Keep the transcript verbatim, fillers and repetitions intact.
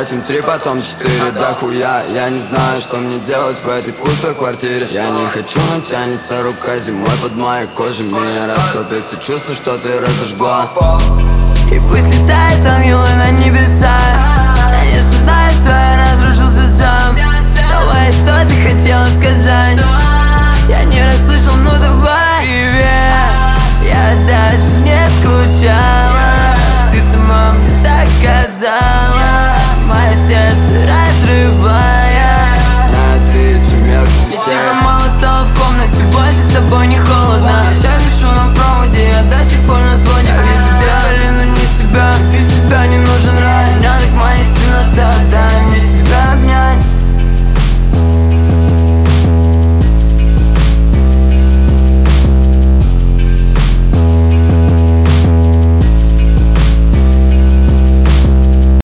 потратим три, потом четыре. Да хуя, я не знаю, что мне делать в этой пустой квартире. Я не хочу, но тянется рука зимой под моей кожей. Меня растопится чувство, что ты разожгла. И пусть летает ангелы на небеса. Конечно, знаю, что я разрушился сам. Давай, что ты хотела сказать? Я не расслышал, ну давай.